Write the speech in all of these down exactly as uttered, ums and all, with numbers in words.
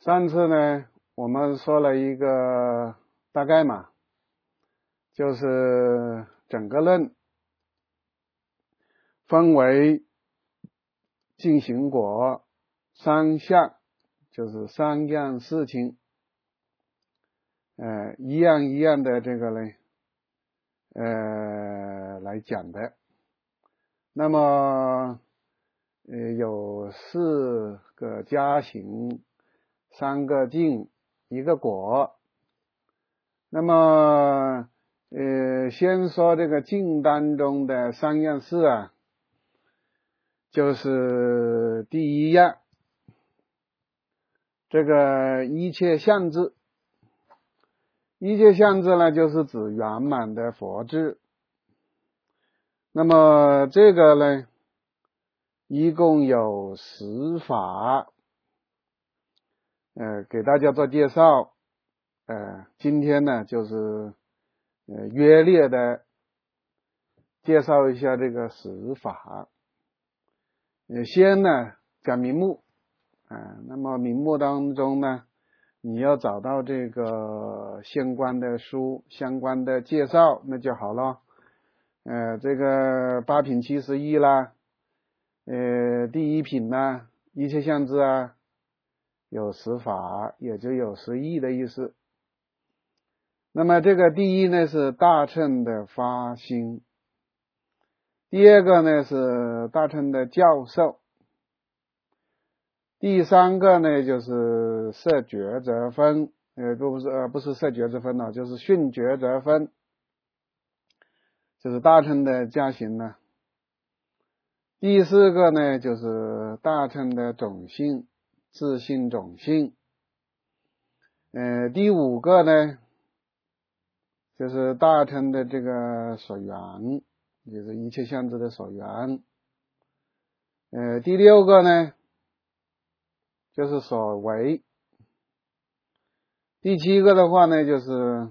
上次呢，我们说了一个大概嘛，就是整个论分为进行果三项，就是三样事情，呃，一样一样的这个呢，呃，来讲的。那么，呃，有四个加行，三个进，一个果。那么，呃，先说这个进当中的三样事啊，就是第一样，这个一切相智。一切相智呢，就是指圆满的佛智。那么这个呢，一共有十法，呃，给大家做介绍。呃，今天呢，就是呃约略的介绍一下这个十法。呃，先呢讲名目，啊、呃，那么名目当中呢，你要找到这个相关的书、相关的介绍，那就好了。呃，这个八品七十一啦，呃，第一品呢，一切相智啊，有十法，也就有十义的意思。那么这个第一呢是大乘的发心，第二个呢是大乘的教授，第三个呢就是摄觉则分，呃，不是呃不是摄觉则分了，就是训觉则分，就是大乘的加行呢。第四个呢就是大乘的种性，自性种性。呃，第五个呢就是大乘的这个所缘，就是一切相智的所缘。呃，第六个呢就是所为。第七个的话呢就是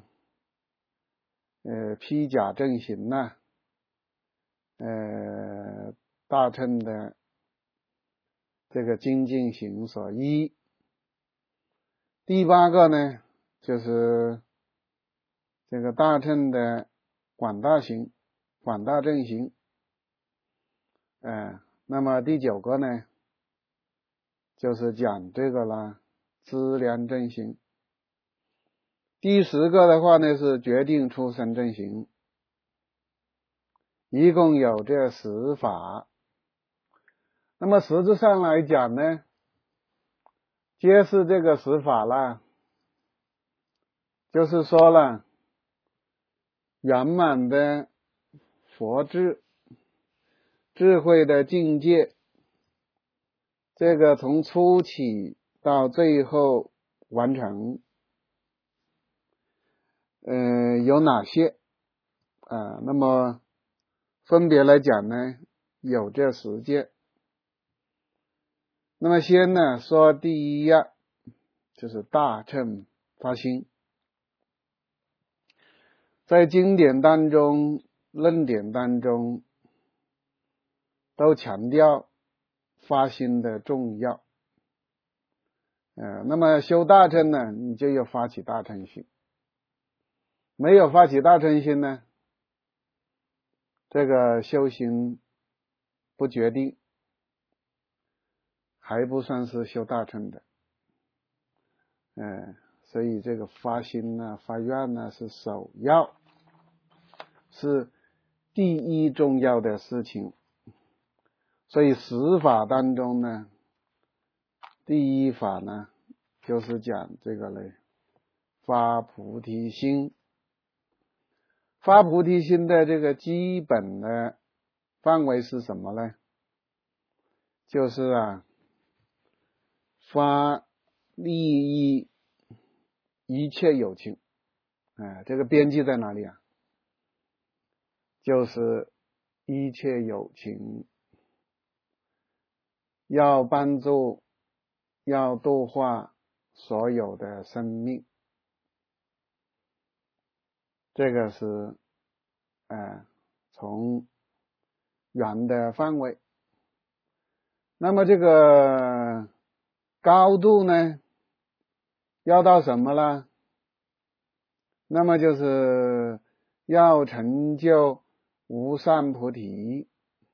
呃披甲正行呐、啊，呃大乘的这个精进行所依。第八个呢就是这个大乘的广大行，广大正行。呃那么第九个呢就是讲这个啦，资粮正行。第十个的话呢是决定出生正行。一共有这十法。那么实质上来讲呢，揭示这个十法啦，就是说了圆满的佛智，智慧的境界，这个从初起到最后完成，呃，有哪些啊、呃？那么分别来讲呢，有这十件。那么先呢说第一样，就是大乘发心。在经典当中、论点当中都强调发心的重要。呃，那么修大乘呢，你就要发起大乘心。没有发起大乘心呢，这个修行不决定，还不算是修大乘的。呃，所以这个发心呢、发愿呢是首要，是第一重要的事情。所以十法当中呢，第一法呢就是讲这个嘞，发菩提心。发菩提心的这个基本的范围是什么呢？就是啊，发利益一切有情。哎，这个边际在哪里啊？就是一切有情，要帮助，要度化所有的生命。这个是呃从远的范围。那么这个高度呢， 要到什么了？那么就是要成就无上菩提，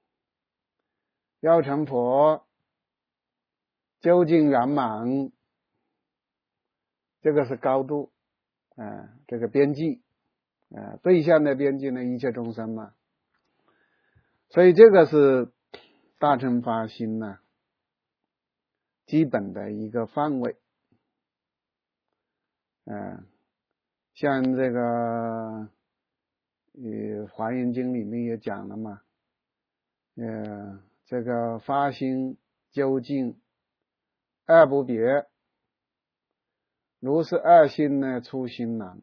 要成佛，究竟圆满，这个是高度啊、呃，这个边际啊、呃，对象的边际呢，一切众生嘛。所以这个是大乘发心呢基本的一个范围。嗯、呃，像这个呃《华严经》里面也讲了嘛，呃，这个发心究竟二不别，如是二心呢，出心难。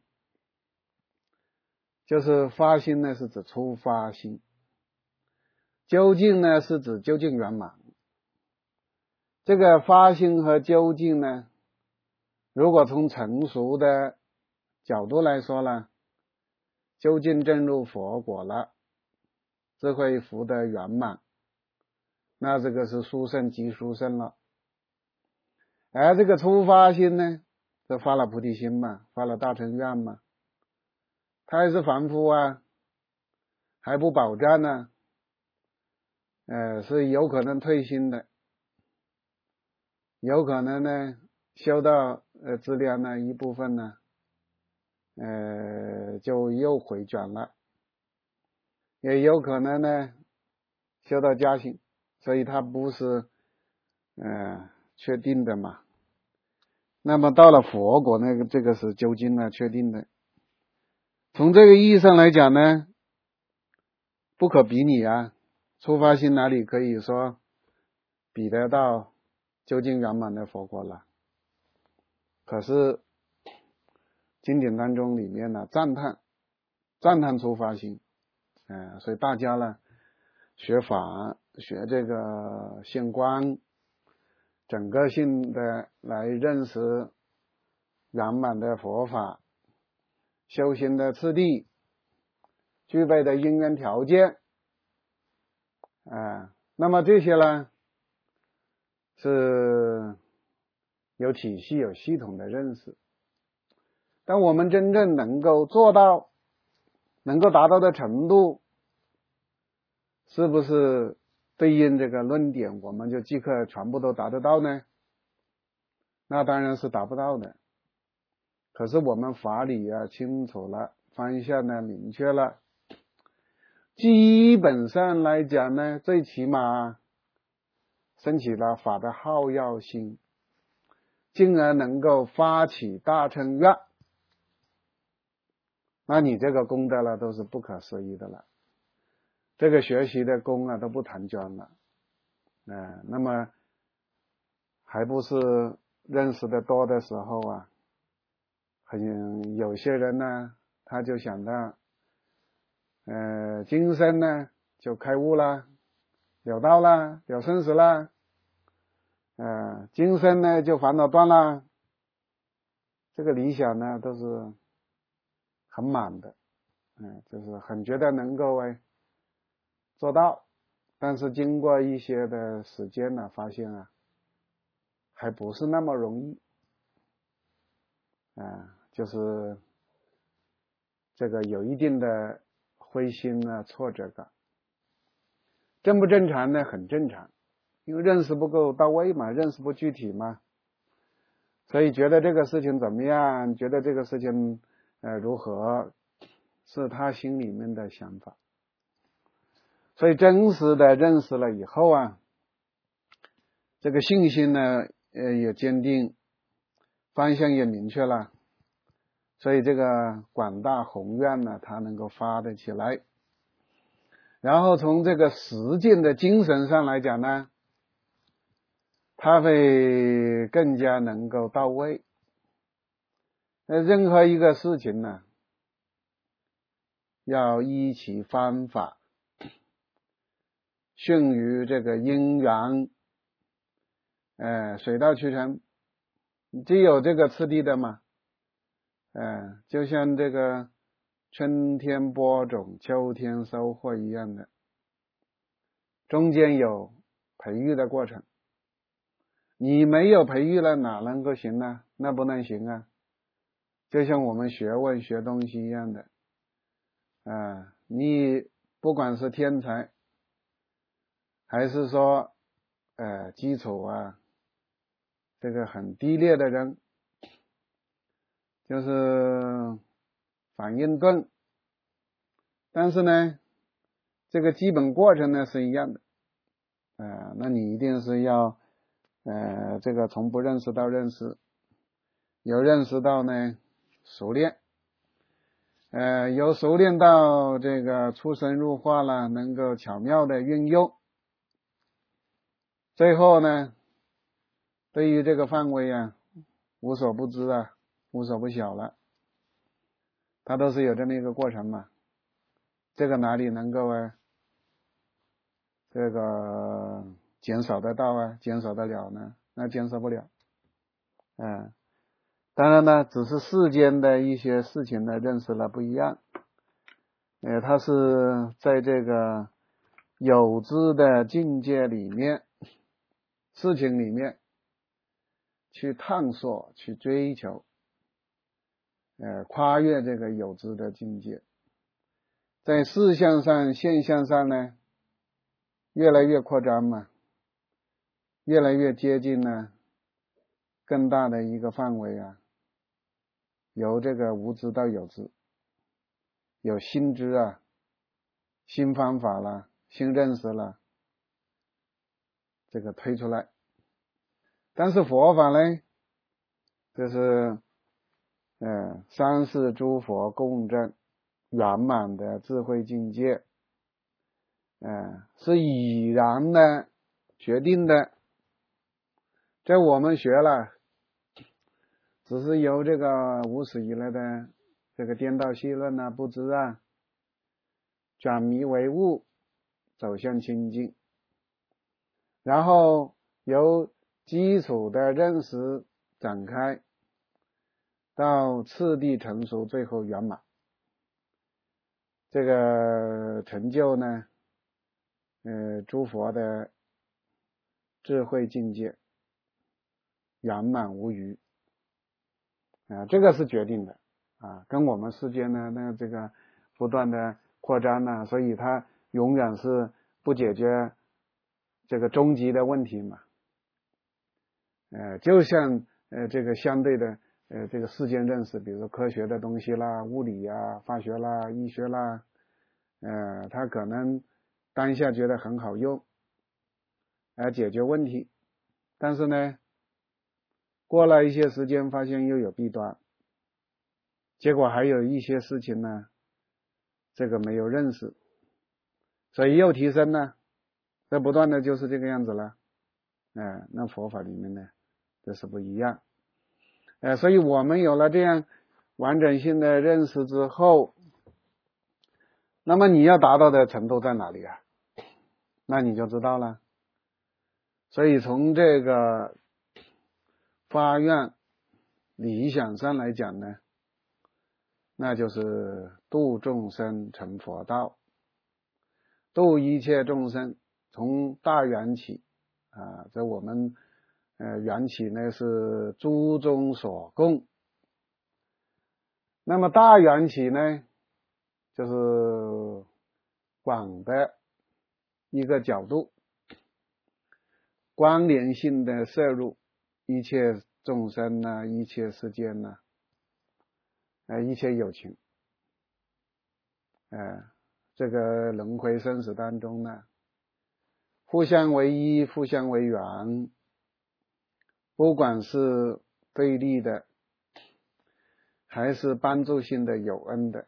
就是发心呢是指出发心，究竟呢是指究竟圆满。这个发心和究竟呢，如果从成熟的角度来说呢，究竟证入佛果了，智慧福德圆满，那这个是殊胜即殊胜了。而这个出发心呢，就发了菩提心嘛，发了大乘愿嘛，它还是凡夫啊，还不保障呢，呃，是有可能退心的，有可能呢修到呃质量呢一部分呢，呃就又回转了，也有可能呢修到加行，所以它不是呃确定的嘛。那么到了佛果那个这个是究竟呢确定的。从这个意义上来讲呢，不可比拟啊，出发心哪里可以说比得到究竟圆满的佛果了？可是经典当中里面呢赞叹赞叹出发心，呃，所以大家呢学法学这个现观，整个性的来认识圆满的佛法，修行的次第，具备的因缘条件，啊、呃，那么这些呢是有体系有系统的认识。但我们真正能够做到能够达到的程度，是不是对应这个论点我们就即刻全部都达得到呢？那当然是达不到的。可是我们法理啊清楚了，方向呢明确了，基本上来讲呢，最起码升起了法的好要心，进而能够发起大乘愿，那你这个功德了都是不可思议的了，这个学习的功啊都不谈捐了，呃，那么还不是认识的多的时候啊，很有些人呢他就想到呃今生呢就开悟了，了道了，了生死了，呃今生呢就烦恼断了，这个理想呢都是很满的，嗯、呃，就是很觉得能够哎做到，但是经过一些的时间呢，发现啊还不是那么容易，啊、呃，就是这个有一定的灰心呢挫折感。正不正常呢？很正常，因为认识不够到位嘛，认识不具体嘛，所以觉得这个事情怎么样，觉得这个事情呃如何，是他心里面的想法。所以真实的认识了以后啊，这个信心呢呃也坚定，方向也明确了，所以这个广大宏愿呢它能够发得起来。然后从这个实践的精神上来讲呢，它会更加能够到位。那任何一个事情呢，要依其方法，顺于这个因缘，呃，水到渠成，只有这个次第的嘛，呃，就像这个春天播种，秋天收获一样的，中间有培育的过程。 你没有培育了哪能够行呢？那不能行啊，就像我们学问学东西一样的啊，你不管是天才还是说呃基础啊这个很低劣的人，就是反应钝，但是呢这个基本过程呢是一样的，呃那你一定是要呃这个从不认识到认识，由认识到呢熟练，呃由熟练到这个出神入化了，能够巧妙的运用，最后呢对于这个范围啊无所不知啊，无所不晓了，它都是有这么一个过程嘛。这个哪里能够啊这个减少得到啊，减少得了呢？那减少不了。嗯，当然呢，只是世间的一些事情的认识了不一样。呃，它是在这个有知的境界里面，事情里面去探索、去追求，呃，跨越这个有知的境界，在事项上、现象上呢，越来越扩张嘛，越来越接近呢更大的一个范围啊，由这个无知到有知，有新知啊、新方法啦、新认识啦，这个推出来。但是佛法呢，就是呃三世诸佛共振圆满的智慧境界，呃是已然的决定的，在我们学了只是由这个无始以来的这个颠倒戏论啊、不知啊转迷为悟，走向清净，然后由基础的认识展开到次第成熟，最后圆满，这个成就呢呃诸佛的智慧境界圆满无余啊，这个是决定的啊，跟我们世间呢那这个不断的扩张呢，所以它永远是不解决这个终极的问题嘛。呃，就像呃这个相对的呃这个世间认识，比如说科学的东西啦、物理呀、化学啦、医学啦，呃，它可能当下觉得很好用，来解决问题，但是呢，过了一些时间，发现又有弊端，结果还有一些事情呢，这个没有认识，所以又提升呢，这不断的就是这个样子了。呃，那佛法里面呢，这是不一样。呃，所以我们有了这样完整性的认识之后，那么你要达到的程度在哪里啊？那你就知道了。所以从这个发愿理想上来讲呢，那就是度众生成佛道，度一切众生，从大缘起啊，这我们呃缘起呢是诸中所共，那么大缘起呢就是广的一个角度，关联性的摄入一切众生呢，一切世间呢，呃一切有情，呃这个轮回生死当中呢，互相为依，互相为缘，不管是对立的还是帮助性的有恩的，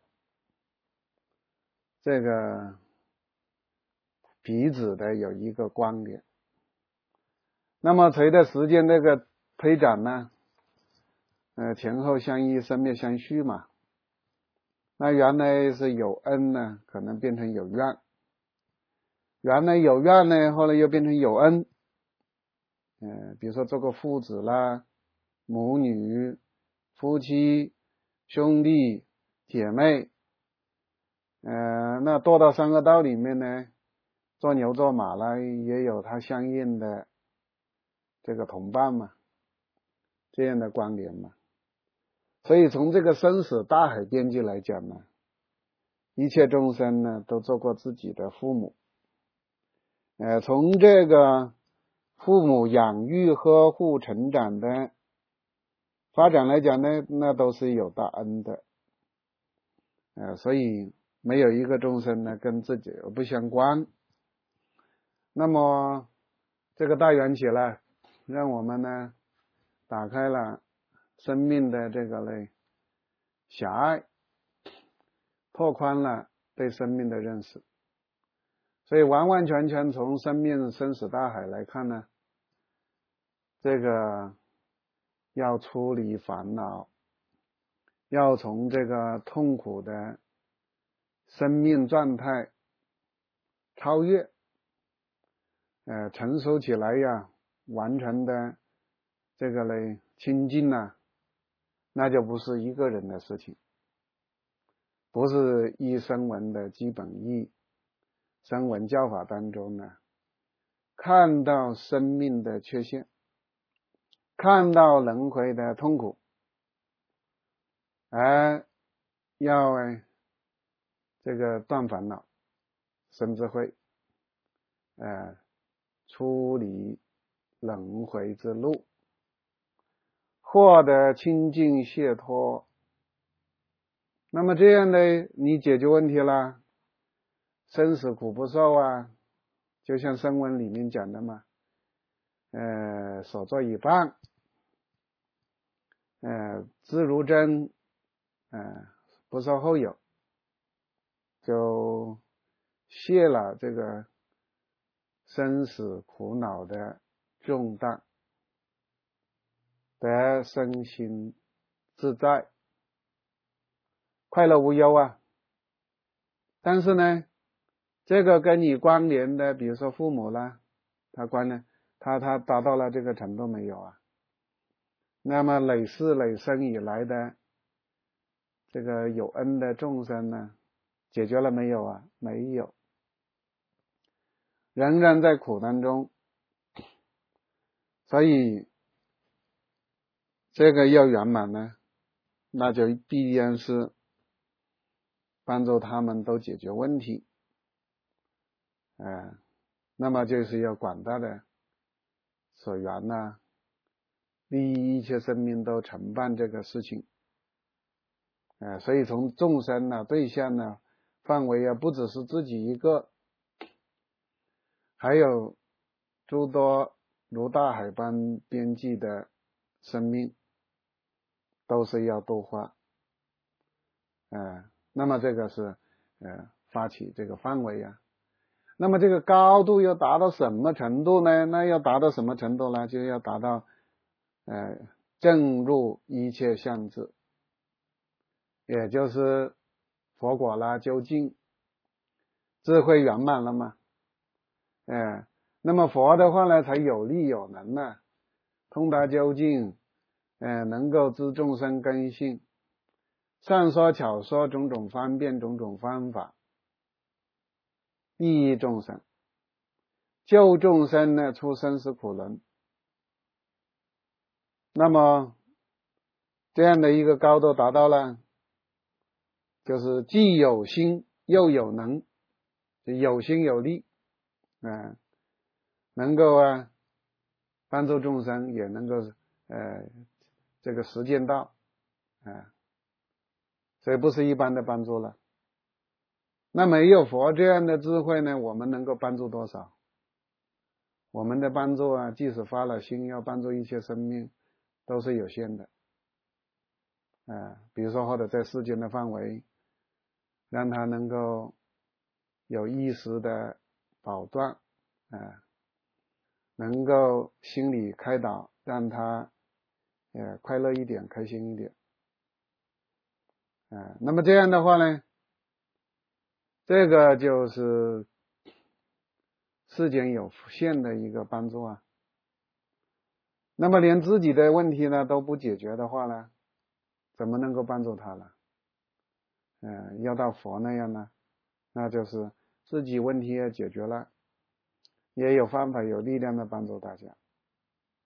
这个彼此的有一个关联。那么随着时间这个推展呢，呃前后相依，生灭相续嘛，那原来是有恩呢，可能变成有怨，原来有怨呢，后来又变成有恩。呃比如说做个父子啦、母女、夫妻、兄弟、姐妹，呃那堕到三恶道里面呢，做牛做马啦，也有它相应的这个同伴嘛，这样的关联嘛。所以从这个生死大海边际来讲呢，一切众生呢都做过自己的父母，呃，从这个父母养育、呵护、成长的发展来讲呢，那都是有大恩的，呃，所以没有一个众生呢跟自己不相关。那么这个大缘起来，让我们呢打开了生命的这个类狭隘，拓宽了对生命的认识。所以完完全全从生命生死大海来看呢，这个要处理烦恼，要从这个痛苦的生命状态超越，呃，成熟起来呀，完全的这个嘞清净呢，那就不是一个人的事情，不是依声闻的基本义。声闻教法当中呢，看到生命的缺陷，看到轮回的痛苦，而要这个断烦恼、生智慧，呃，出离轮回之路，获得清净解脱。那么这样呢，你解决问题了，生死苦不受啊，就像声闻里面讲的嘛，呃，所作已办，呃，知如真，呃，不受后有，就卸了这个生死苦恼的重担，得身心自在，快乐无忧啊。但是呢，这个跟你关联的，比如说父母啦，他关联，他他达到了这个程度没有啊？那么累世累生以来的这个有恩的众生呢，解决了没有啊？没有，仍然在苦当中。所以这个要圆满呢，那就必然是帮助他们都解决问题，呃，那么就是要广大的所缘呐，利益一切生命都承办这个事情，呃，所以从众生呢、对象呢、范围啊，不只是自己一个，还有诸多如大海般边际的生命，都是要度化，呃，那么这个是呃发起这个范围啊。那么这个高度要达到什么程度呢？那要达到什么程度呢？就要达到呃证入一切相智，也就是佛果啦，究竟智慧圆满了嘛。呃那么佛的话呢，才有力有能呢，通达究竟，呃能够知众生根性，善说巧说种种方便，种种方法，利益众生，救众生呢出生死苦轮。那么这样的一个高度达到了，就是既有心又有能，有心有力，呃能够啊帮助众生，也能够呃这个实践到，啊、呃，所以不是一般的帮助了。那没有佛这样的智慧呢，我们能够帮助多少？我们的帮助啊，即使发了心要帮助一切生命，都是有限的，啊、呃，比如说或者在世间的范围，让他能够有意识的保断，啊、呃，能够心理开导，让他呃快乐一点，开心一点，啊、呃，那么这样的话呢，这个就是世间有限的一个帮助啊。那么连自己的问题呢都不解决的话呢，怎么能够帮助他了？呃，要到佛那样呢，那就是自己问题也解决了，也有方法有力量的帮助大家。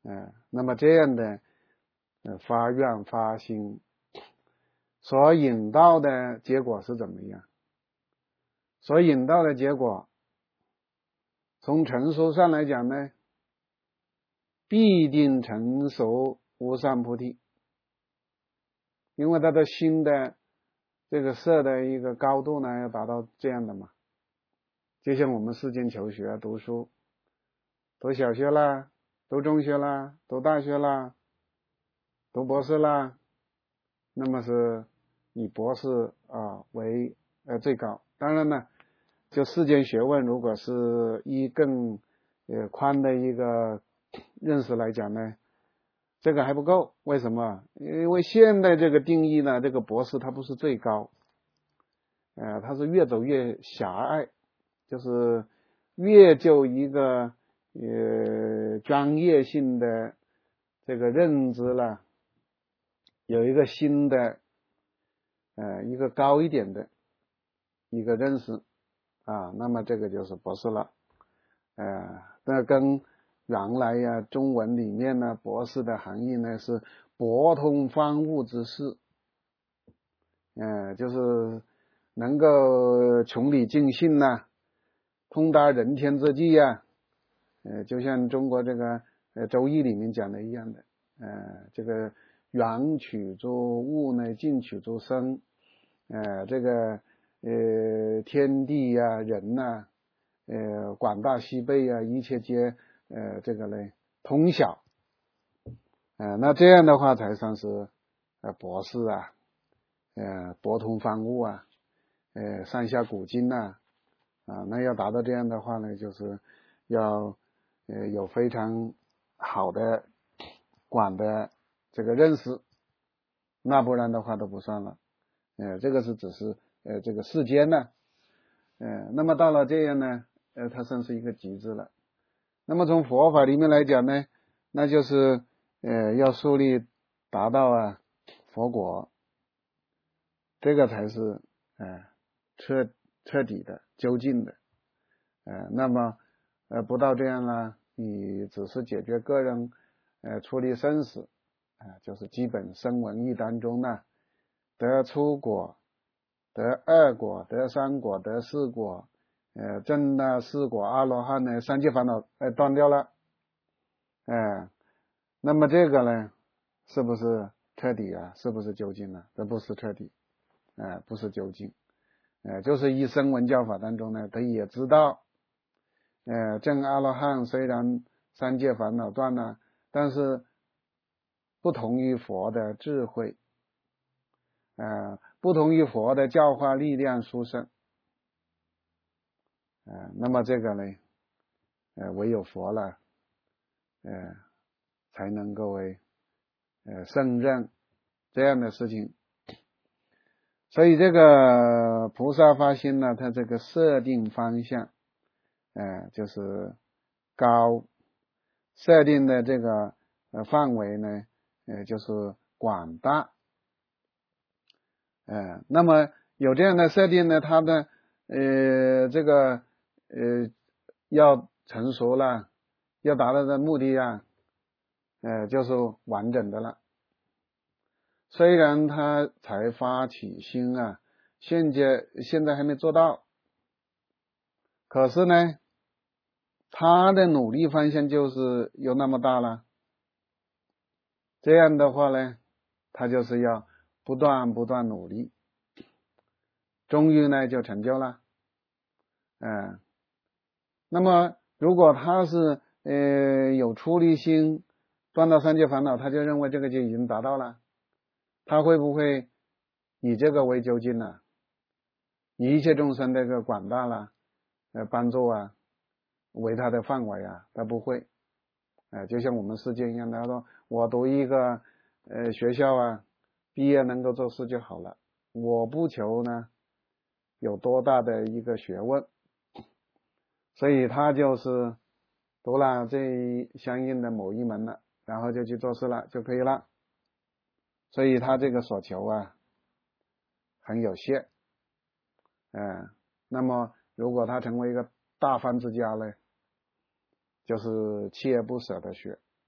呃，那么这样的呃发愿发心所引到的结果是怎么样？所引到的结果，从成熟上来讲呢，必定成熟无上菩提，因为他的心的这个色的一个高度呢，要达到这样的嘛。就像我们世间求学读书，读小学啦，读中学啦，读大学啦，读博士啦，那么是以博士啊为呃最高。当然呢，就世间学问，如果是以更呃宽的一个认识来讲呢，这个还不够。为什么？因为现在这个定义呢，这个博士它不是最高，呃，它是越走越狭隘，就是越就一个呃专业性的这个认知了，有一个新的呃一个高一点的一个认识啊，那么这个就是博士了。呃，那跟原来呀中文里面呢博士的含义呢是博通万物之事，呃，就是能够穷理尽性呐、通达人天之际呀、呃，就像中国这个呃周易里面讲的一样的，呃，这个远取诸物呢，近取诸生，呃，这个呃天地呀、人呐、呃广大西北呀、一切皆呃这个呢通晓，呃，那这样的话才算是呃博士啊，呃博通万物啊，呃上下古今呐、啊，那要达到这样的话呢，就是要呃有非常好的广的这个认识，那不然的话都不算了。呃，这个是只是呃这个世间呢，呃，那么到了这样呢，呃，它算是一个极致了。那么从佛法里面来讲呢，那就是呃要树立达到啊佛果，这个才是呃彻彻底的究竟的。呃，那么呃不到这样呢，你只是解决个人呃处理生死啊、呃，就是基本声闻义当中呢，得初果、得二果、得三果、得四果，呃证了四果阿罗汉呢，三界烦恼呃断掉了，呃，那么这个呢，是不是彻底啊？是不是究竟呢？这不是彻底，呃，不是究竟，呃，就是以声闻教法当中呢，他也知道。呃，证阿罗汉虽然三界烦恼断了，但是不同于佛的智慧，呃，不同于佛的教化力量殊胜，呃，那么这个呢，呃，唯有佛了，呃，才能够为呃胜任这样的事情。所以这个菩萨发心呢，它这个设定方向，呃，就是高，设定的这个呃范围呢，呃，就是广大，呃，那么有这样的设定呢，它的呃这个呃要成熟了，要达到的目的啊，呃，就是完整的了。虽然他才发起心啊，现在现在还没做到，可是呢，他的努力方向就是有那么大了。这样的话呢，他就是要不断不断努力，终于呢就成就了。嗯，那么如果他是呃有出离心，断到三界烦恼，他就认为这个就已经达到了，他会不会以这个为究竟呢？以一切众生这个广大了，呃帮助啊为他的范围啊，他不会。呃，就像我们世界一样，他说我读一个呃学校啊，毕业能够做事就好了，我不求呢有多大的一个学问，所以他就是读了这相应的某一门了，然后就去做事了就可以了。所以他这个所求啊很有限。嗯、呃，那么如果他成为一个大方之家呢，就是锲而不舍的学，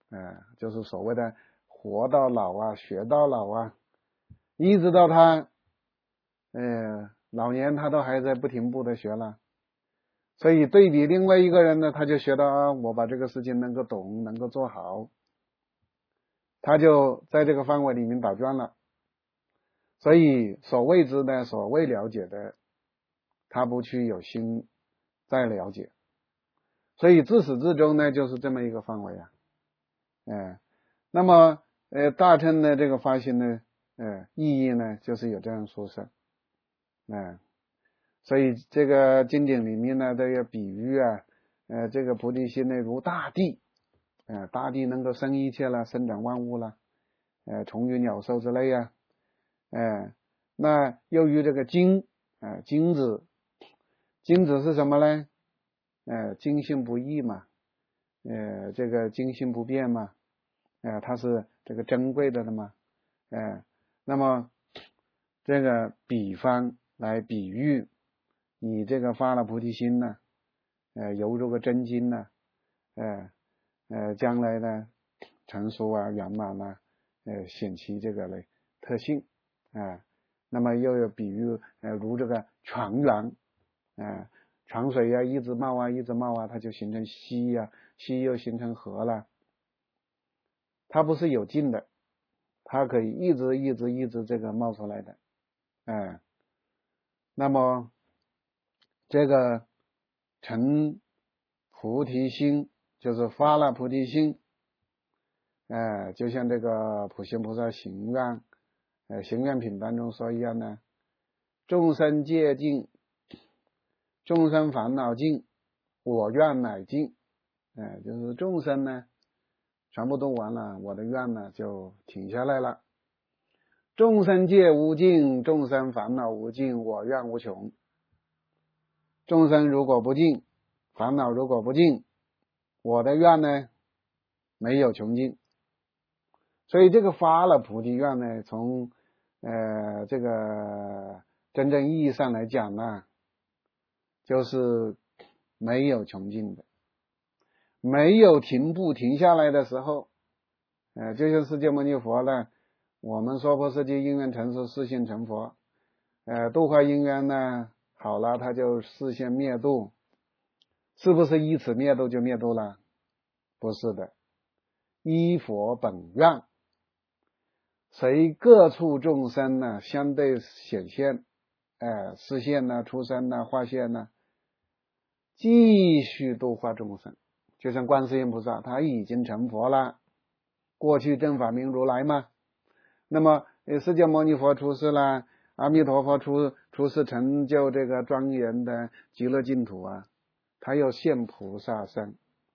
呃，就是所谓的活到老啊，学到老啊，一直到他呃老年他都还在不停步的学了。所以对比另外一个人呢，他就学到啊，我把这个事情能够懂，能够做好，他就在这个范围里面打转了。所以所谓之的所谓了解的，他不去有心再了解。所以自始至终呢，就是这么一个范围啊。哎，那么呃大乘的这个发心呢，呃意义呢，就是有这样说摄。哎，所以这个经典里面呢，都有比喻啊，呃这个菩提心呢如大地，呃大地能够生一切了，生长万物了，呃虫鱼鸟兽之类啊。哎，那由于这个金，呃金子，金子是什么呢？呃金性不异嘛，呃这个金性不变嘛，呃它是这个珍贵的了嘛，呃那么这个比方来比喻你这个发了菩提心呢，呃犹如个真金呢，呃呃将来呢成熟啊圆满啊，呃显其这个嘞特性啊、呃，那么又有比喻呃如这个泉源，呃泉水呀、啊、一直冒啊一直冒啊，它就形成溪呀、啊，溪又形成河了，它不是有尽的，它可以一直一直一直这个冒出来的。哎、呃，那么这个成菩提心就是发了菩提心，哎、呃，就像这个普贤菩萨行愿，呃行愿品当中说一样呢，众生戒尽，众生烦恼尽，我愿乃尽。哎、呃，就是众生呢全部都完了，我的愿呢就停下来了。众生戒无尽，众生烦恼无尽，我愿无穷。众生如果不尽，烦恼如果不尽，我的愿呢没有穷尽。所以这个发了菩提愿呢，从呃这个真正意义上来讲呢，就是没有穷尽的，没有停步停下来的时候。呃就像释迦牟尼佛呢，我们说破世界因缘成熟，示现成佛，呃度化因缘呢好了，他就示现灭度，是不是依此灭度就灭度了？不是的，依佛本愿，随各处众生呢相对显现，哎，示现呢、出生呢、化现呢，继续度化众生。就像观世音菩萨，他已经成佛了，过去正法明如来嘛。那么释迦牟尼佛出世了，阿弥陀佛出出世成就这个庄严的极乐净土啊，他又现菩萨身，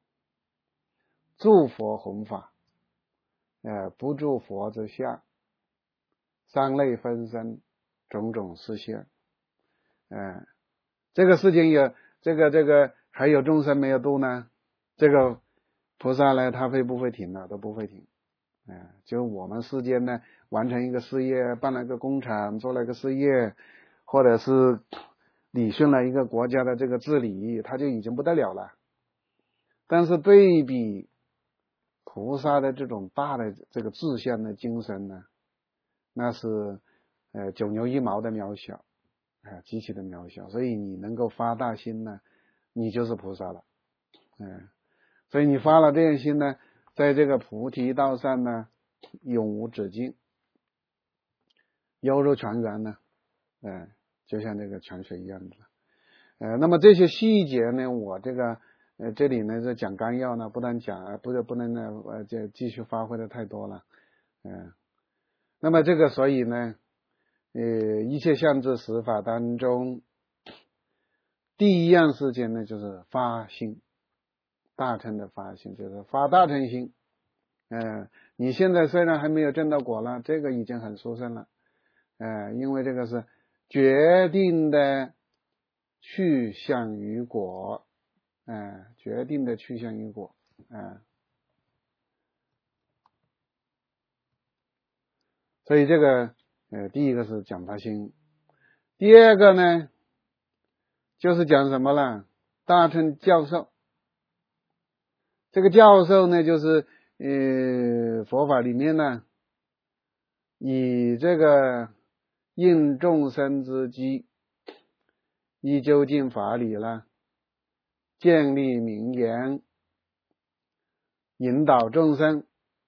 助佛弘法，呃，不住佛之相，三类分身，种种示现。呃，这个事情有这个这个还有众生没有度呢，这个菩萨呢他会不会停呢？都不会停。呃，就我们世间呢完成一个事业，办了个工厂，做了个事业，或者是理顺了一个国家的这个治理，他就已经不得了了。但是对比菩萨的这种大的这个志向的精神呢，那是呃九牛一毛的渺小，呃极其的渺小。所以你能够发大心呢，你就是菩萨了。嗯、呃，所以你发了这样心呢，在这个菩提道上呢，永无止境，犹如泉源呢，呃就像这个泉水一样的。呃，那么这些细节呢，我这个呃这里呢是讲纲要呢，不能讲，不是不能呢呃就继续发挥的太多了。嗯、呃，那么这个所以呢，呃一切相智十法当中，第一样事情呢就是发心，大乘的发心就是发大乘心。呃你现在虽然还没有证到果了，这个已经很殊胜了。呃因为这个是决定的去向于果，呃决定的去向于果。呃所以这个呃第一个是讲发心，第二个呢就是讲什么了？大乘教授。这个教授呢就是呃佛法里面呢，以这个应众生之机，依究竟法理啦，建立名言，引导众生。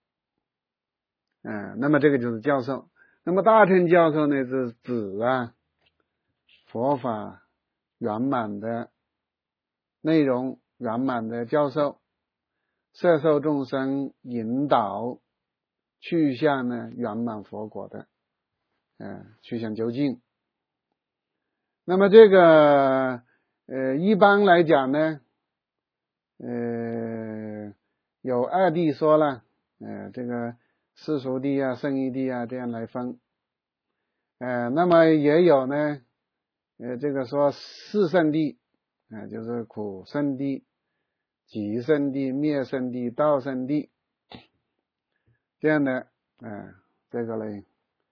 嗯、呃，那么这个就是教授。那么大乘教授呢，是指啊佛法圆满的内容，圆满的教授，摄受众生，引导去向呢圆满佛果的，嗯、呃，去向究竟。那么这个呃一般来讲呢，呃有二谛说了，呃这个世俗谛啊、圣义谛啊这样来分。呃那么也有呢，呃这个说四圣谛，啊、呃、就是苦圣谛、集圣谛、灭圣谛、道圣谛这样的，呃这个呢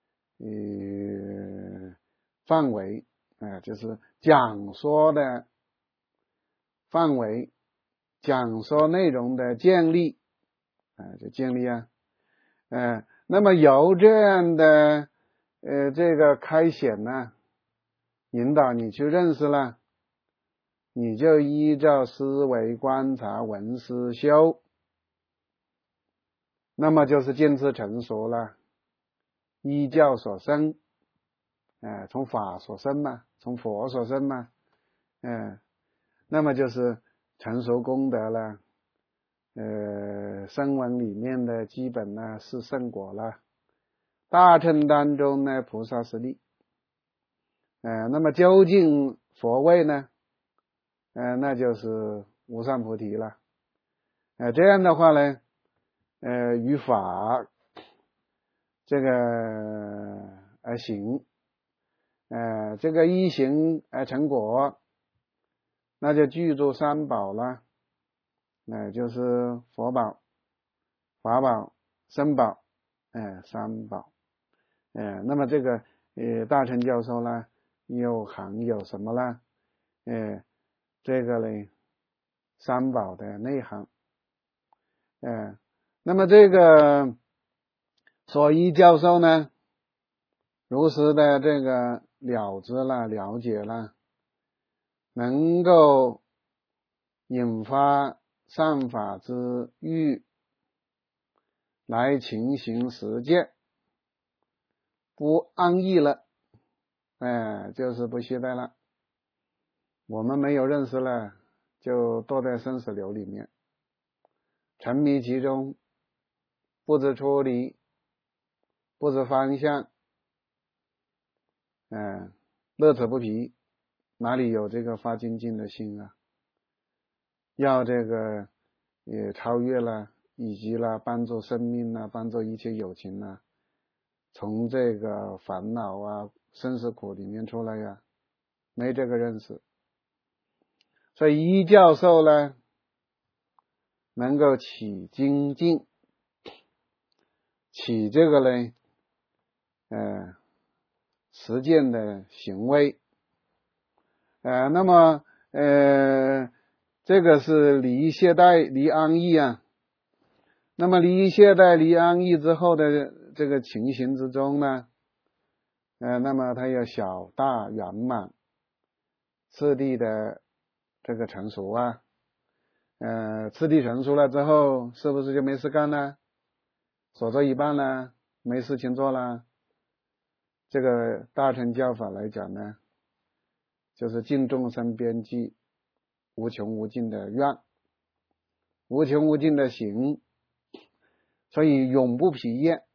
呃范围，呃就是讲说的范围，讲说内容的建立，啊、呃，就建立啊，呃，那么由这样的呃这个开显呢，引导你去认识了，你就依照思维观察闻思修，那么就是见智成熟了，依教所生，呃，从法所生嘛，从佛所生嘛，嗯、呃，那么就是成熟功德了，呃，声闻里面的基本呢是圣果了，大乘当中呢菩萨实力，呃，那么究竟佛位呢，呃，那就是无上菩提了，呃，这样的话呢，呃，与法这个而行，呃，这个一行而成果，那就具足三宝了，那、呃、就是佛宝、法宝、僧宝，呃，三宝，呃，那么这个呃大乘教授呢，又含有什么呢？呃，这个呢，三宝的内涵，呃，那么这个所依教授呢，如实的这个了知了、了解了，能够引发善法之欲来勤行实践，不安逸了，哎、呃，就是不懈怠了。我们没有认识了，就堕在生死流里面，沉迷其中，不知出离，不知方向，嗯、呃，乐此不疲，哪里有这个发精进的心啊？要这个也超越了，以及了帮助生命啊，帮助一切有情啊，从这个烦恼啊、生死苦里面出来呀、啊，没这个认识。所以一教授呢，能够起精进，起这个呢，呃，实践的行为，呃，那么呃，这个是离懈怠、离安逸啊。那么离懈怠、离安逸之后的这个情形之中呢，呃，那么它有小大圆满、次第的这个成熟啊。呃，次第成熟了之后，是不是就没事干了？所做一半了，没事情做了？这个大乘教法来讲呢，就是尽众生边际，无穷无尽的愿，无穷无尽的行，所以永不疲厌，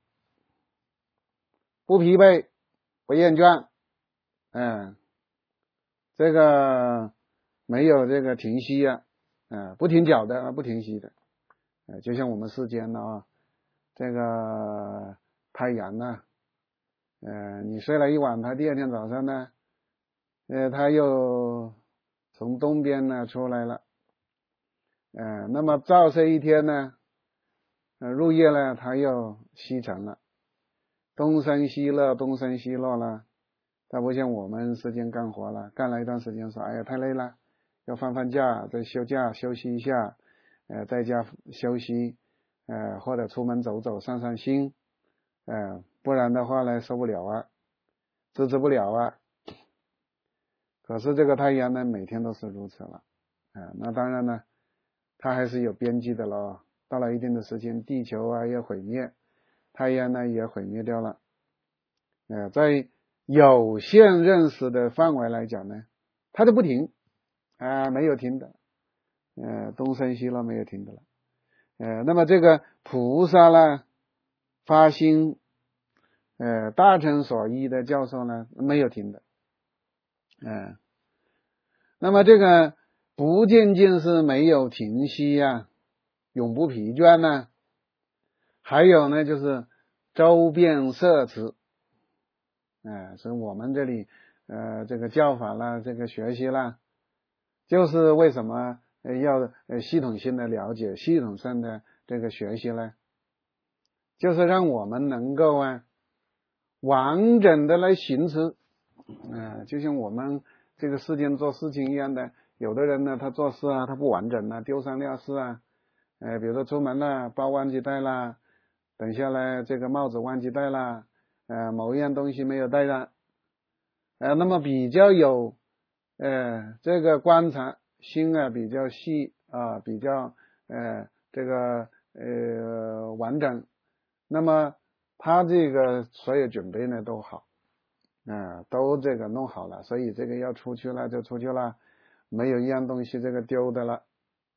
不疲惫，不厌倦，嗯，这个没有这个停息啊，嗯，不停脚的，不停息的，呃，就像我们世间呢啊，这个太阳呢，呃，你睡了一晚，它第二天早上呢，呃，它又从东边呢出来了，呃，那么照射一天呢，呃，入夜呢，它又西沉了，东升西落，东升西落了。它不像我们时间干活了，干了一段时间说，哎呀，太累了，要放放假，再休假休息一下，呃，在家休息， 呃，或者出门走走散散心，呃，不然的话呢受不了啊，支持不了啊。可是这个太阳呢每天都是如此了，呃，那当然呢它还是有边际的咯，到了一定的时间地球啊要毁灭，太阳呢也毁灭掉了。呃，在有限认识的范围来讲呢，它就不停啊、呃，没有停的，呃，东升西落没有停的了。呃，那么这个菩萨呢发心，呃，大乘所依的教授呢没有停的，呃，那么这个不渐进是没有停息呀、啊，永不疲倦呢、啊。还有呢就是周遍摄持，呃，所以我们这里呃这个教法啦，这个学习啦，就是为什么要呃系统性的了解，系统性的这个学习呢？就是让我们能够啊完整的来行持，呃，就像我们这个世间做事情一样的，有的人呢他做事啊他不完整啊，丢三落四啊，呃，比如说出门了包忘记带啦，等下来这个帽子忘记戴啦，呃，某一样东西没有带了，呃，那么比较有呃这个观察心啊比较细啊，比较呃这个呃完整，那么他这个所有准备呢都好，啊、呃，都这个弄好了，所以这个要出去了就出去了，没有一样东西这个丢的了，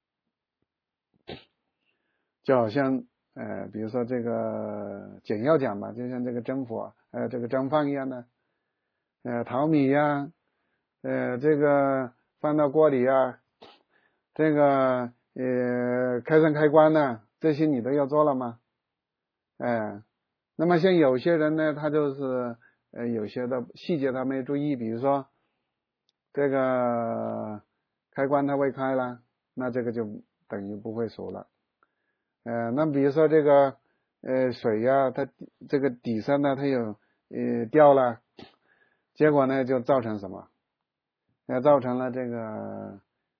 就好像呃，比如说这个简要讲吧，就像这个蒸火呃这个蒸饭一样的，呃淘米呀，呃这个放到锅里啊，这个呃开上开关呢，这些你都要做了吗？哎、呃，那么像有些人呢，他就是呃有些的细节他没注意，比如说这个开关它未开了，那这个就等于不会熟了。呃，那比如说这个呃水呀、啊，它这个底上呢它有呃掉了，结果呢就造成什么？呃，造成了这个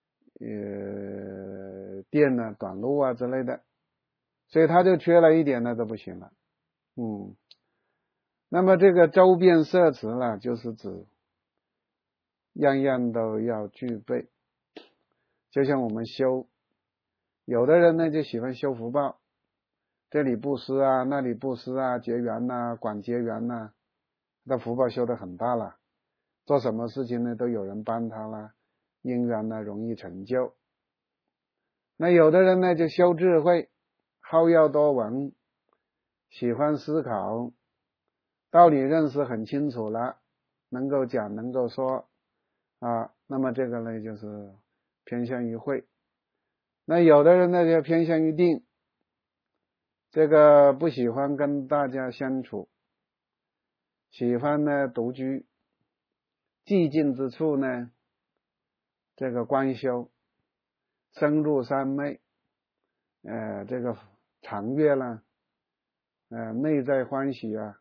呃电呢短路啊之类的，所以它就缺了一点呢都不行了。嗯，那么这个周遍摄持呢，就是指样样都要具备，就像我们修，有的人呢就喜欢修福报。这里布施啊，那里布施啊，结缘呐、啊，管结缘呐、啊，那福报修得很大了，做什么事情呢都有人帮他了，因缘呢容易成就。那有的人呢就修智慧，好要多闻，喜欢思考，道理认识很清楚了，能够讲能够说啊，那么这个呢就是偏向于慧。那有的人呢就偏向于定，这个不喜欢跟大家相处，喜欢呢独居，寂静之处呢这个观修，深入三昧，呃这个长月了，呃内在欢喜啊，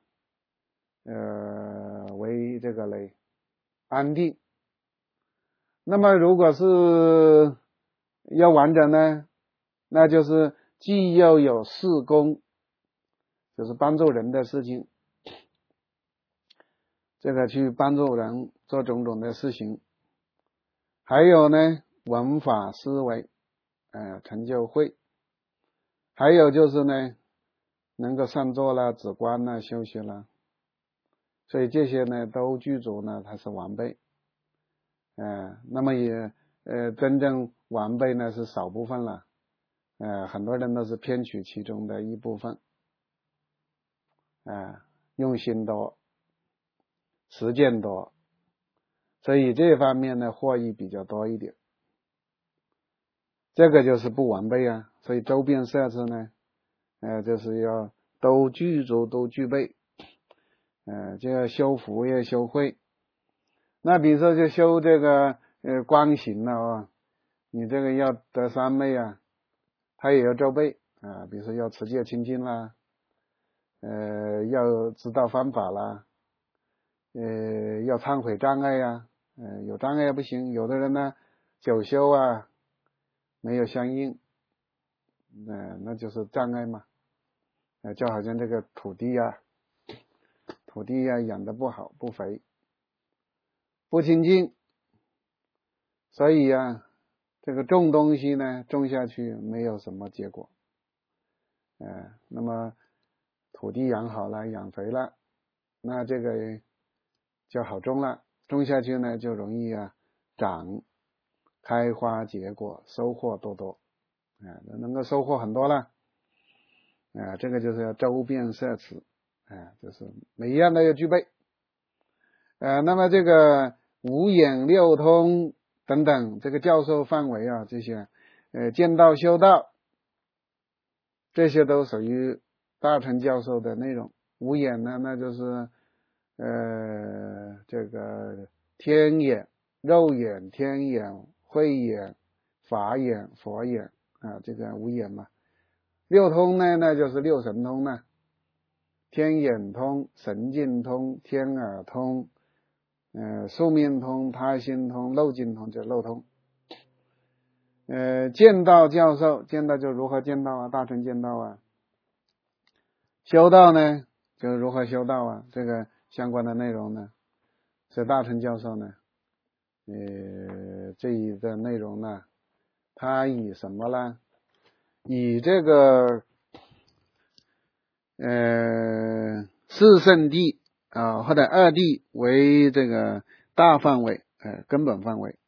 呃为这个嘞安定。那么如果是要完整呢，那就是既要有事功，就是帮助人的事情，这个去帮助人做种种的事情，还有呢文法思维，呃成就慧，还有就是呢能够上座啦、止观啦、修学啦，所以这些呢都具足呢，它是完备。呃那么也呃真正完备呢是少部分了，呃很多人都是偏取其中的一部分，呃用心多，实践多，所以这方面呢获益比较多一点。这个就是不完备啊，所以周遍摄持呢，呃，就是要都具足都具备，呃，就要修福也修慧。那比如说就修这个呃光行了啊，你这个要得三昧啊，它也要周备啊，比如说要持戒清净啦，呃，要知道方法啦，呃，要忏悔障碍呀、啊，呃，有障碍不行，有的人呢久修啊没有相应， 呃，那就是障碍嘛。呃，就好像这个土地啊，土地啊养得不好，不肥，不清净，所以啊，这个种东西呢，种下去没有什么结果。呃，那么土地养好了，养肥了，那这个就好种了，种下去呢就容易啊长，开花结果，收获多多，啊、呃，能够收获很多了，啊、呃，这个就是要周遍摄持，啊、呃，就是每一样都要具备，呃，那么这个五眼六通等等，这个教授范围啊，这些，呃，见道修道，这些都属于大乘教授的内容。五眼呢，那就是呃这个天眼、肉眼、天眼、慧眼、法眼、佛眼啊，这个五眼嘛。六通呢，那就是六神通呢，天眼通、神境通、天耳通、呃宿命通、他心通、漏尽通，就漏通。呃，见道教授，见道就如何见道啊，大乘见道啊。修道呢，就是如何修道啊，这个相关的内容呢，是大乘教授呢，呃，这一个内容呢，他以什么呢？以这个呃四圣谛啊或者二谛为这个大范围，呃根本范围。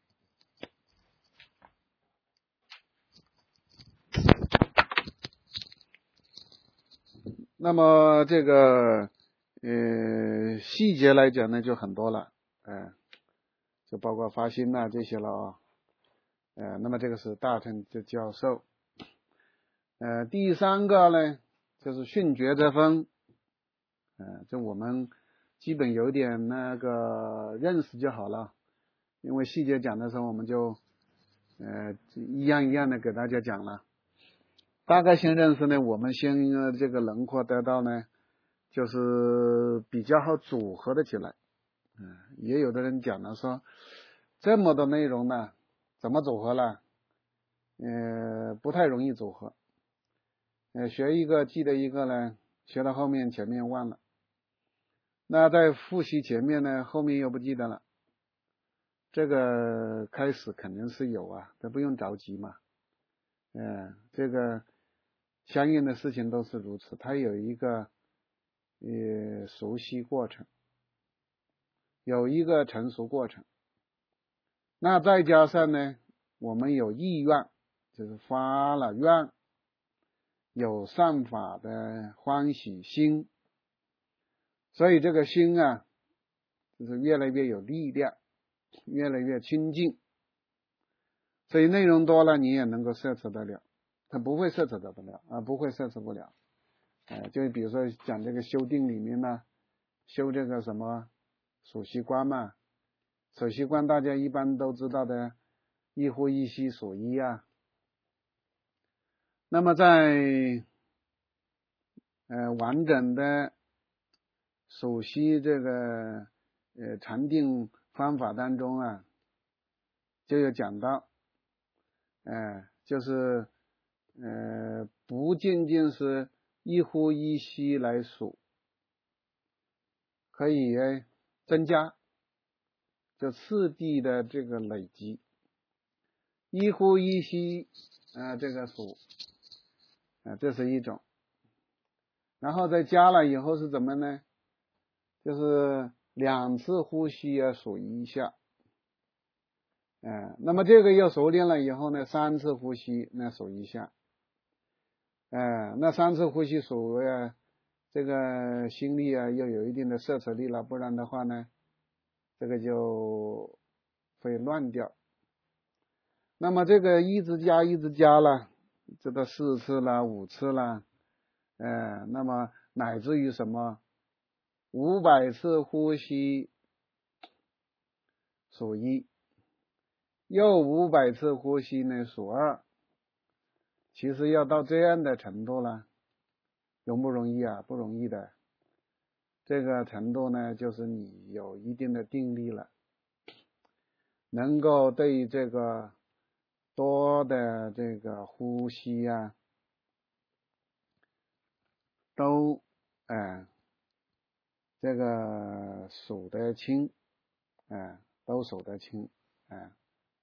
那么这个呃细节来讲呢，就很多了，呃，就包括发心呐、这些了啊。呃，那么这个是大乘的教授。呃，第三个呢，就是训觉之分。呃，这我们基本有点那个认识就好了，因为细节讲的时候我们就呃一样一样的给大家讲了。大概先认识呢，我们先这个轮廓得到呢，就是比较好组合的起来。嗯、呃，也有的人讲了说，这么多内容呢，怎么组合了？呃，不太容易组合。呃，学一个记得一个呢，学到后面前面忘了。那在复习前面呢，后面又不记得了。这个开始肯定是有啊，这不用着急嘛。呃，这个相应的事情都是如此，它有一个呃熟悉过程，有一个成熟过程。那再加上呢，我们有意愿，就是发了愿，有善法的欢喜心，所以这个心啊，就是越来越有力量，越来越清净。所以内容多了，你也能够摄持得了，它不会摄持得不了啊，不会摄持不了。呃，就比如说讲这个修定里面呢，修这个什么数息观嘛，数息观大家一般都知道的，一呼一吸数一啊。那么在呃完整的数息这个呃禅定方法当中啊，就有讲到，呃就是呃不仅仅是一呼一吸来数，可以增加就次第的这个累积，一呼一吸啊、呃、这个数啊、呃、这是一种，然后再加了以后是怎么呢？就是两次呼吸要数一下，呃，那么这个要熟练了以后呢，三次呼吸那数一下，呃，那三次呼吸数呀，这个心力啊要有一定的摄持力了，不然的话呢，这个就会乱掉。那么这个一直加一直加了，这个四次啦五次啦，呃，那么乃至于什么五百次呼吸数一，又五百次呼吸呢数二，其实要到这样的程度了，容不容易啊？不容易的。这个程度呢，就是你有一定的定力了，能够对这个多的这个呼吸啊， 都呃这个数得清，呃都数得清，呃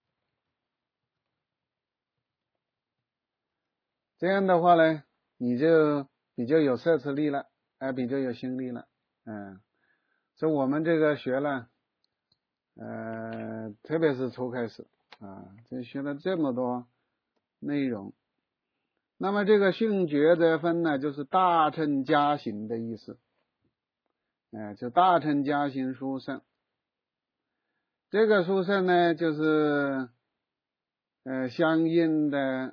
这样的话呢，你就比较有摄持力了，呃比较有心力了，嗯、呃，所以我们这个学了，呃特别是初开始啊，就学了这么多内容。那么这个训觉则分呢，就是大乘加行的意思，呃就大乘加行殊胜。这个殊胜呢，就是呃相应的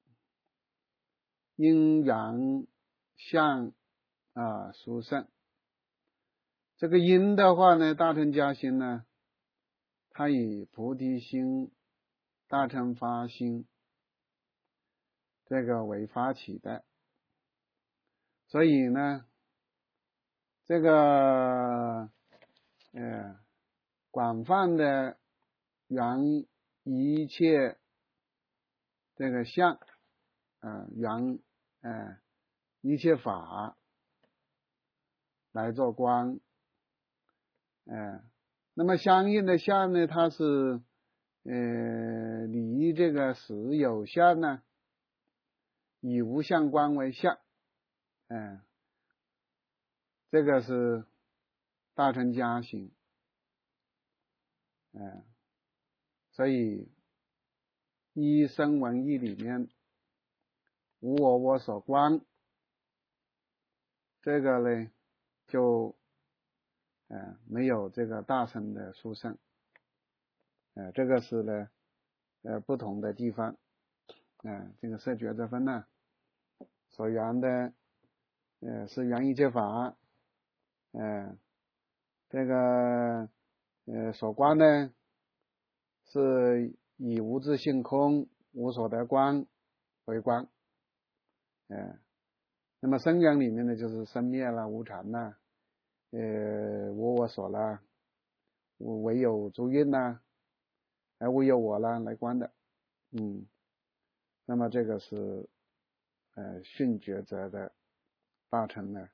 阴阳相啊殊胜。这个因的话呢，大乘加行呢，它以菩提心、大乘发心这个为发起的，所以呢，这个呃广泛的圆一切这个相，呃圆呃一切法来做观，呃那么相应的相呢，它是呃离这个实有相呢，以无相观为相，嗯、呃，这个是大乘加行，嗯、呃，所以一声闻义里面无我我所观，这个呢就呃没有这个大乘的殊胜，呃这个是呢呃不同的地方，呃这个色觉则分呢所缘的呃是缘一切法，呃这个呃所观呢是以无自性空无所得观为观，呃那么声缘里面呢就是生灭啦、无常啦、呃无我所啦、唯有诸蕴啦、而唯有我啦来观的，嗯，那么这个是呃训觉则的大乘呢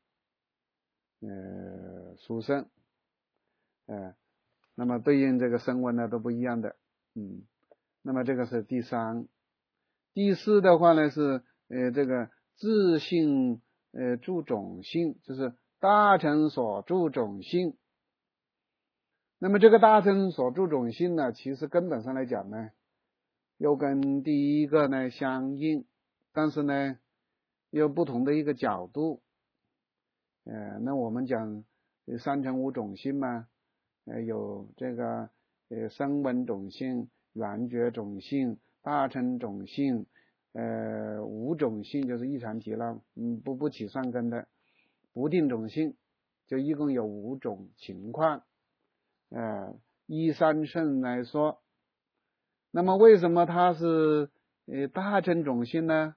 呃殊胜，呃那么对应这个声闻呢都不一样的，嗯，那么这个是第三。第四的话呢是呃这个自性呃住种性，就是大乘所住种性。那么这个大乘所住种性呢，其实根本上来讲呢，又跟第一个呢相应，但是呢又不同的一个角度。呃那我们讲三乘五种性嘛，呃有这个呃声闻种性、缘觉种性、大乘种性，呃五种性就是一常提了，嗯不不起善根的不定种性，就一共有五种情况。呃依三乘来说，那么为什么它是呃大乘种性呢？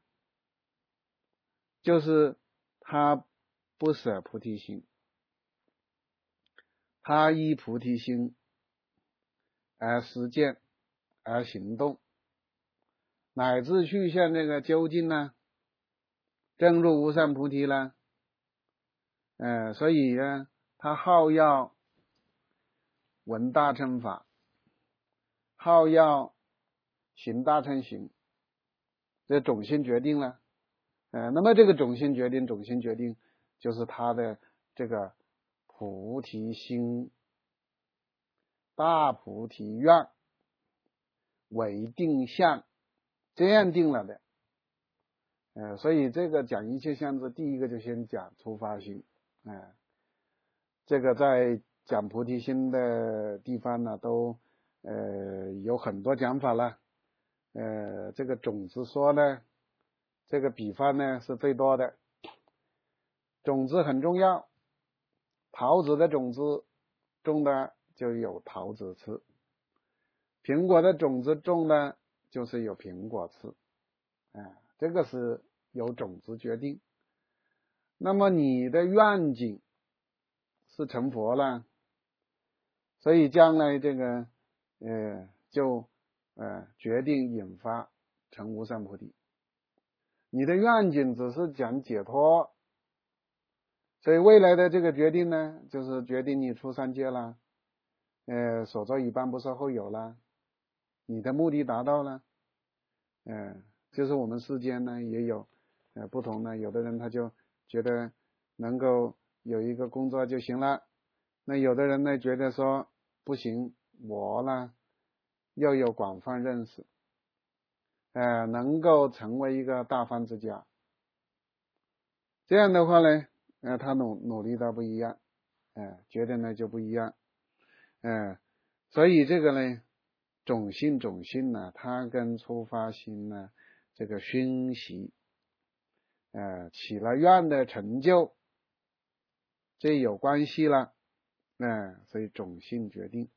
就是它不舍菩提心，他依菩提心而实践而行动，乃至去向那个究竟呢，证入无上菩提呢，呃，所以呢，他好要闻大乘法，好要行大乘行，这种性决定了，呃，那么这个种性决定，种性决定就是他的这个菩提心、大菩提愿为定向，这样定了的。呃，所以这个讲一切相子，第一个就先讲出发心，呃，这个在讲菩提心的地方呢，都呃有很多讲法了，呃，这个种子说呢，这个比方呢是最多的，种子很重要，桃子的种子种的就有桃子吃，苹果的种子种的就是有苹果吃，呃，这个是由种子决定。那么你的愿景是成佛了，所以将来这个呃就呃决定引发成无上菩提。你的愿景只是讲解脱， 所以未来的这个决定呢，就是决定你出三界了，呃，所作已办不受后有了，你的目的达到了，呃，就是我们世间呢也有呃不同的，有的人他就觉得能够有一个工作就行了，那有的人呢觉得说不行，我呢要有广泛认识，呃，能够成为一个大方之家，这样的话呢，呃，他努努力的不一样，呃，觉得呢就不一样，呃，所以这个呢，种性种性呢，它跟出发心呢，这个熏习，呃，起了愿的成就，这有关系了，呃，所以种性决定。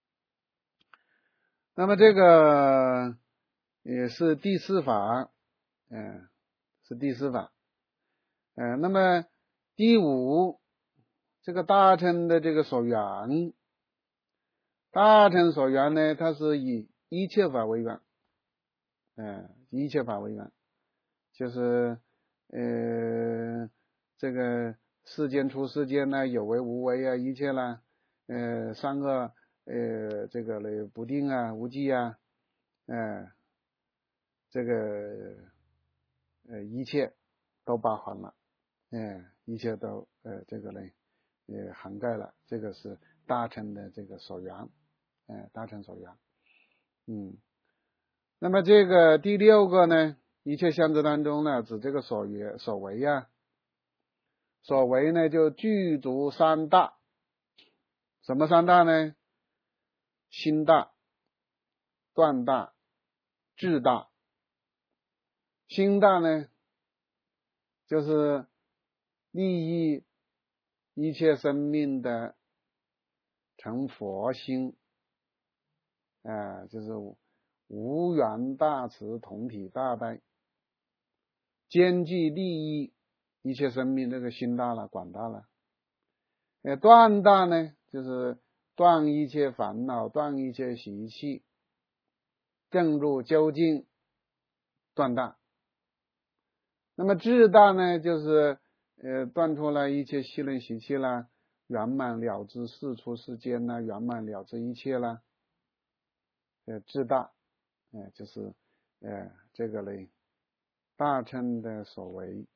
那么这个也是第四法，嗯、呃，是第四法，呃，那么第五，这个大乘的这个所缘，大乘所缘呢，它是以一切法为缘，呃，一切法为缘，就是呃，这个世间出世间呢，有为无为啊，一切啦，呃，善恶，呃，这个嘞不定啊，无记啊，呃，这个呃一切都包含了，呃，一切都呃这个嘞也涵盖了，这个是大乘的这个所缘，呃，大乘所缘，嗯，那么这个第六个呢，一切相知当中呢，指这个所缘所为呀，所为呢就具足三大，什么三大呢？心大、断大、智大。心大呢，就是利益一切生命的成佛心，呃，就是无缘大慈，同体大悲，兼具利益一切生命，这个心大了，广大了。呃，断大呢，就是断一切烦恼，断一切习气，正入究竟，断大。那么智大呢，就是呃断出了一切习论习气啦，圆满了知世出世间啦，圆满了知一切啦，呃智大，呃就是呃这个嘞大乘的所为。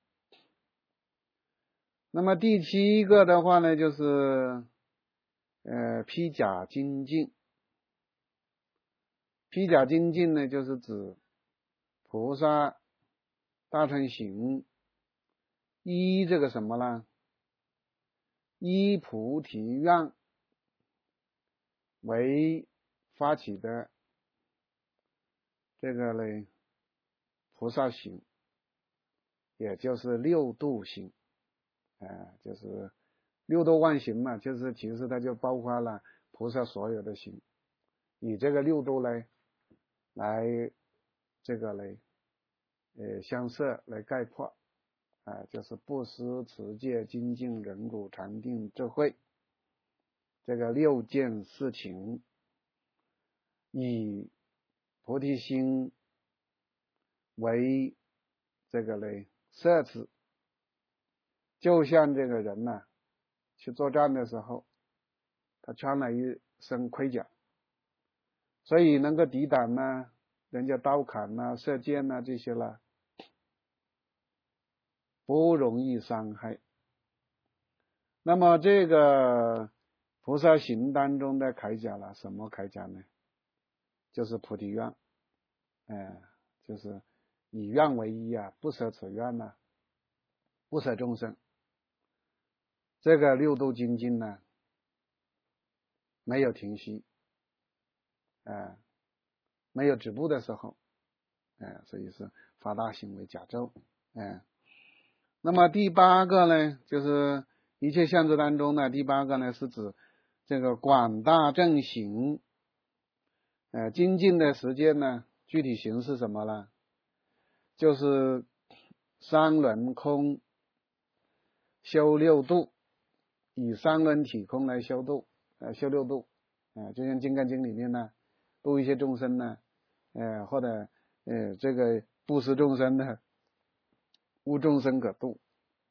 那么第七个的话呢，就是呃披甲精进。披甲精进呢，就是指菩萨大乘行依这个什么呢？依菩提愿为发起的这个呢菩萨行，也就是六度行，呃，就是六度万行嘛，就是其实它就包括了菩萨所有的行，以这个六度来来这个来呃相摄来概括，啊、呃，就是布施、持戒、精进、忍辱、禅定、智慧，这个六件事情，以菩提心为这个嘞设置，就像这个人呢、啊、去作战的时候，他穿了一身盔甲，所以能够抵挡呢人家刀砍呐、射箭呐这些了，不容易伤害。那么这个菩萨行当中的铠甲了，什么铠甲呢？就是菩提愿，呃，就是以愿为一啊，不舍此愿呐，不舍众生。这个六度精进呢，没有停息，呃，没有止步的时候，呃，所以是发大行为甲胄，呃。那么第八个呢，就是一切相知当中呢，第八个呢是指这个广大正行，呃，精进的时间呢，具体形式什么呢？就是三轮空修六度，以三轮体空来修度，呃，修六度，呃，就像《金刚经》里面呢，度一些众生呢，呃，或者呃，这个布施众生呢，无众生可度，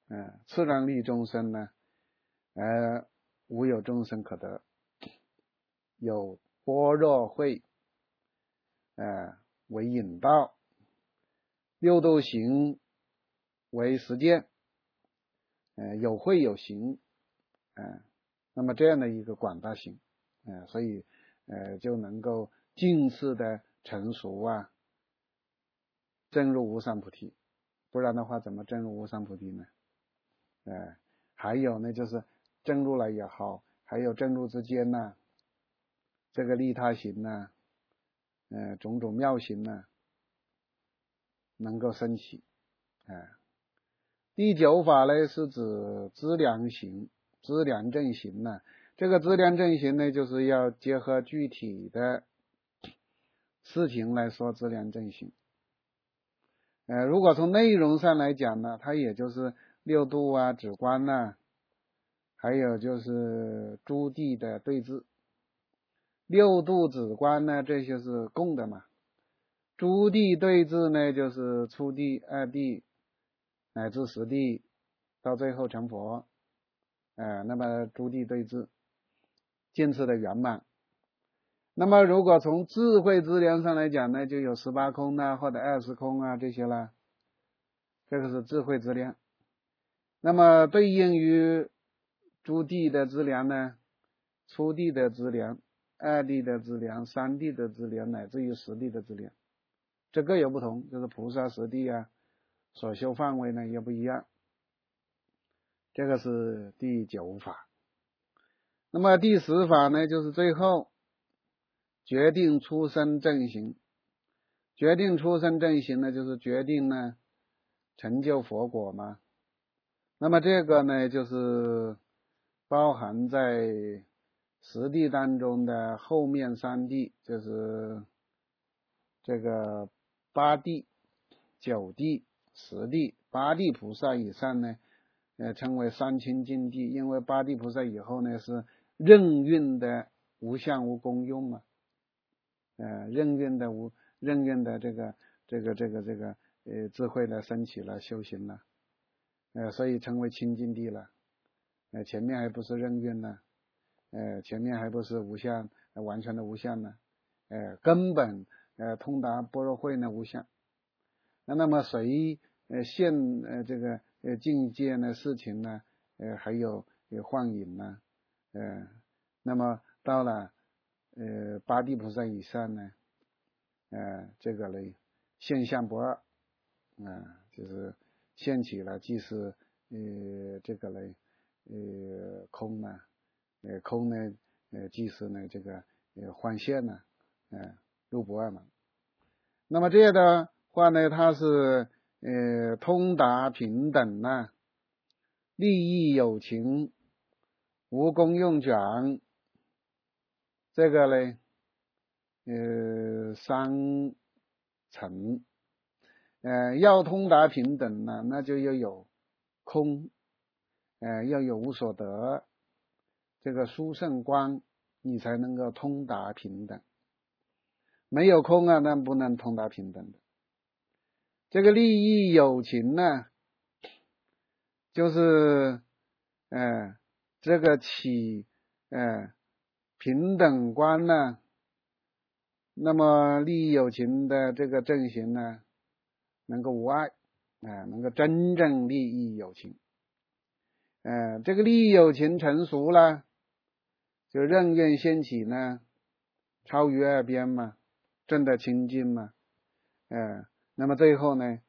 嗯，自然利众生呢，呃，无有众生可得，有般若慧，呃，为引导，六度行为实践，呃，有慧有行，呃，那么这样的一个广大行，呃，所以呃就能够尽次的成熟啊，证入无上菩提。不然的话怎么证入无上菩提呢？呃，还有呢就是证入了也好，还有证入之间呢，这个利他行呢，呃，种种妙行呢，能够升起。呃，第九法呢是指资粮行，资粮正行呢，这个资粮正行呢，就是要结合具体的事情来说资粮正行。呃，如果从内容上来讲呢，它也就是六度啊、止观呐，还有就是诸谛的对治。六度止观呢，这些是共的嘛。诸谛对治呢，就是初谛、二谛乃至十谛，到最后成佛。呃，那么诸谛对治，尽次的圆满。那么如果从智慧资粮上来讲呢，就有十八空啊，或者二十空啊这些啦，这个是智慧资粮。那么对应于诸谛的资粮呢，初谛的资粮、二谛的资粮、三谛的资粮，乃至于十谛的资粮，这各有不同，就是菩萨十谛啊，所修范围呢也不一样。这个是第九法。那么第十法呢，就是最后决定出生正行。决定出生正行呢，就是决定呢成就佛果嘛。那么这个呢，就是包含在十谛当中的后面三谛，就是这个八谛、九谛、十谛。八谛菩萨以上呢，呃，称为三清净谛，因为八谛菩萨以后呢是任运的无相无功用嘛，呃，任运的无任运的这个这个这个这个呃智慧呢升起了，修行了，呃，所以称为清净谛了。呃，前面还不是任运呢，呃，前面还不是无相，呃、完全的无相呢，呃，根本呃通达般若慧呢无相。那么随呃现呃这个呃境界呢事情呢，呃还有有幻影呢，呃，那么到了呃八地菩萨以上呢，呃这个呢现象不二，啊、呃、就是现起了即是呃这个呢呃空呢，呃空呢呃即是呢这个呃幻现呢，呃入不二嘛。那么这样的话呢，它是呃通达平等呢，利益有情，无功用转，这个呢呃三层。呃要通达平等呢，那就要有空，呃要有无所得，这个殊胜观，你才能够通达平等。没有空啊，那不能通达平等的。这个利益有情呢，就是呃这个起呃平等观呢，那么利益有情的这个正行呢，能够无碍，呃能够真正利益有情。呃这个利益有情成熟了，就任愿掀起呢，超于二边嘛，证得清净嘛，呃那么最后呢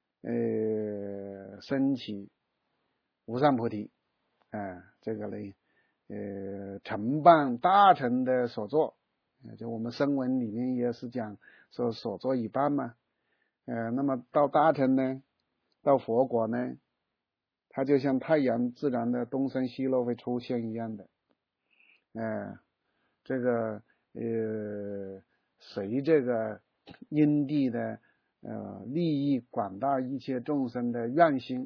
呃升起无上菩提，啊、呃，这个呢，呃，承办大乘的所作，呃，就我们声闻里面也是讲说所作一半嘛，呃，那么到大乘呢，到佛果呢，它就像太阳自然的东升西落会出现一样的，呃，这个呃，随这个因地的呃利益广大一切众生的愿心，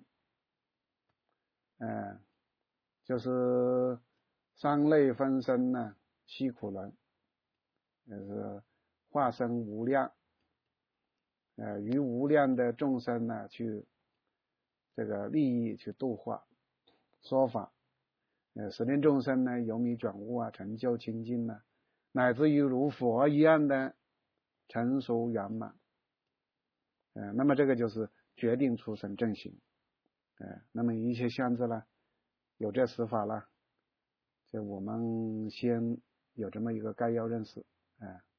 呃，就是三类分身呢，悉苦轮，就是化身无量，呃，于无量的众生呢去这个利益去度化说法，呃，使令众生呢由迷转悟啊，成就清净呢，乃至于如佛一样的成熟圆满。呃，那么这个就是决定出生正行。呃，那么一切相知呢，有这十法了，就我们先有这么一个概要认识。呃